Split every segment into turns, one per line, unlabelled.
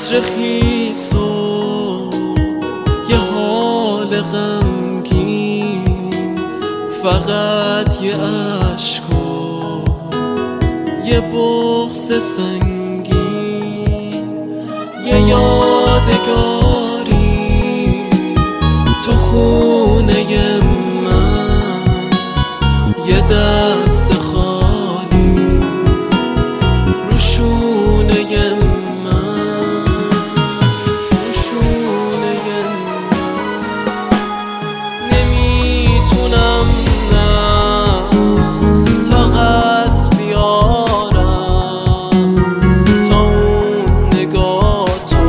هجر خیس و یه حال غمگین، فقط یه عشق و یه بغض سنگین، یه یادگاری تو خونه من، یه دست خالی رو شونه من، رو شونه من. نمیتونم نه طاقت بیارم تا اون نگاه تو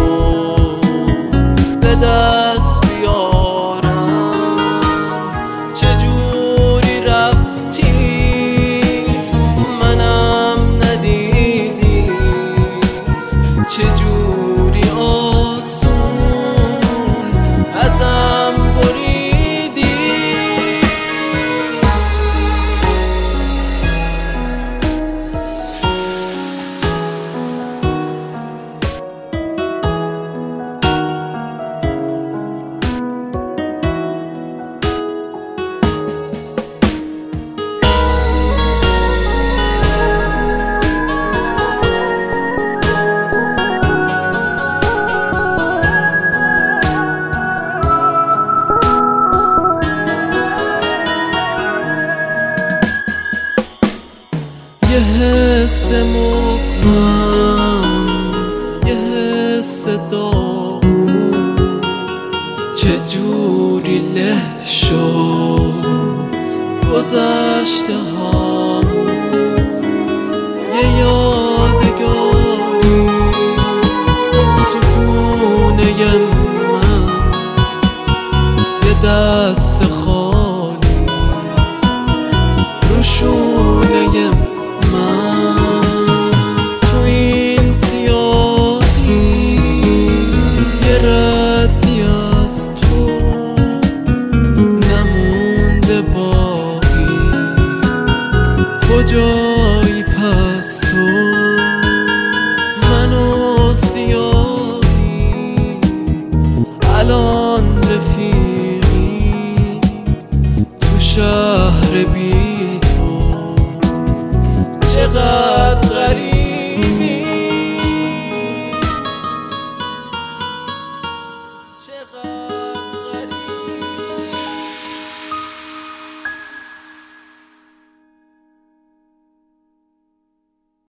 به دست بیارم. چجوری رفتی منم ندیدی، چجوری آسون ازم بریدی. یه حس مبهم، یه حس داغون، چجوری له شد گذشته هامون. یه یادگاری تو خونه من، یه دست خالی رو شونه من. تو این سیاهی یه ردی از تو نمونده باقی، کجایی پس تو منو سیاهی الان رفیقی تو شهر بی تو. چقدر